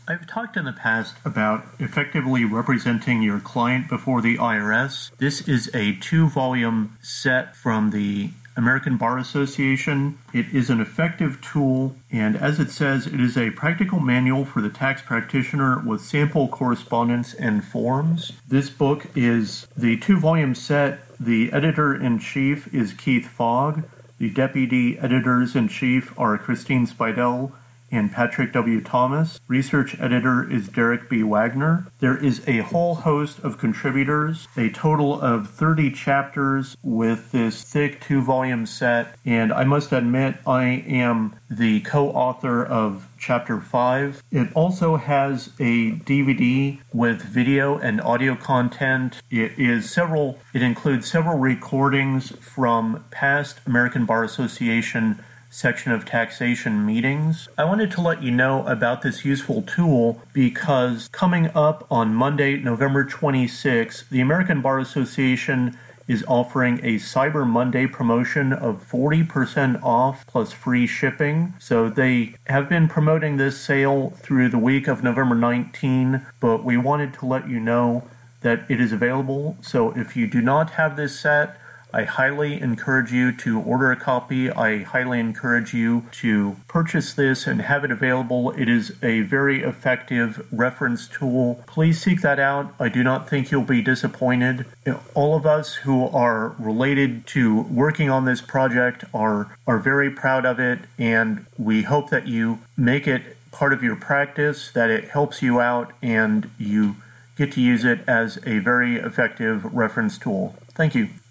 I've talked in the past about effectively representing your client before the IRS. This is a 2-volume set from the American Bar Association. It is an effective tool, and as it says, it is a practical manual for the tax practitioner with sample correspondence and forms. This book is the 2-volume set. The editor-in-chief is Keith Fogg. The deputy editors-in-chief are Christine Spidell and Patrick W. Thomas. Research editor is Derek B. Wagner. There is a whole host of contributors, a total of 30 chapters with this thick 2-volume set, and I must admit I am the co-author of Chapter 5. It also has a DVD with video and audio content. It includes several recordings from past American Bar Association section of taxation meetings. I wanted to let you know about this useful tool because coming up on Monday, November 26th, the American Bar Association is offering a Cyber Monday promotion of 40% off plus free shipping. So they have been promoting this sale through the week of November 19, but we wanted to let you know that it is available. So if you do not have this set, I highly encourage you to order a copy. I highly encourage you to purchase this and have it available. It is a very effective reference tool. Please seek that out. I do not think you'll be disappointed. All of us who are related to working on this project are very proud of it, and we hope that you make it part of your practice, that it helps you out, and you get to use it as a very effective reference tool. Thank you.